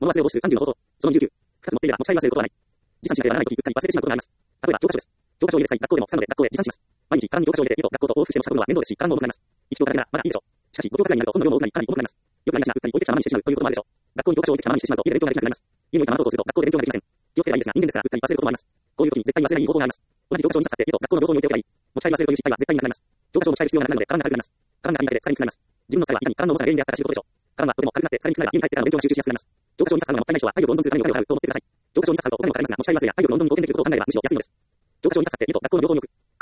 物忘れを防止する30の方法。その29。2つ持っていれば持ち帰り忘れることはない。持参しなければならないとき、うっかり忘れてしまうことがあります。例えば、教科書です。教科書を入れた際、学校でも使うので学校へ持参します。毎日、空に教科書を入れて家と学校と往復して持ち運ぶのは面倒ですし、空も重くなります。1教科だけならまだいいでしょう。しかし、5教科ぐらいになると本の量も多くなり、かなり重くなります。よくありがちな、うっかり置いてきたままにしてしまうということもあるでしょう。学校に教科書を置いてきたままにしてしまうと、家で勉強ができなくなります。家に置いたまま登校すると学校で勉強ができません。気をつければいいですが、人間ですからうっかり忘れることもあります。こういう時に絶対に忘れない方法があります。同じ教科書を2冊買って、家と学校の両方に置いておけばいい。持ち帰り忘れるという失敗は絶対になくなります。教科書を持ち帰る必要がなくなるので、体が軽くなります。体が軽いだけで疲れにくくなります。自分の疲れはいかに体の重さが原因であったか知ることでしょう。体がとても軽くなって疲れにくくなれば家に帰ってから勉強が集中しやすくなります。教科書を2冊買うのがもったいない人は体力を温存するためにお金を払うと思ってください。教科書を2冊買うとお金もかかりますが、持ち帰り忘れや体力の温存に貢献できることを考えればむしろ安いのです。教科書を2冊買って家と学校の両方に置く。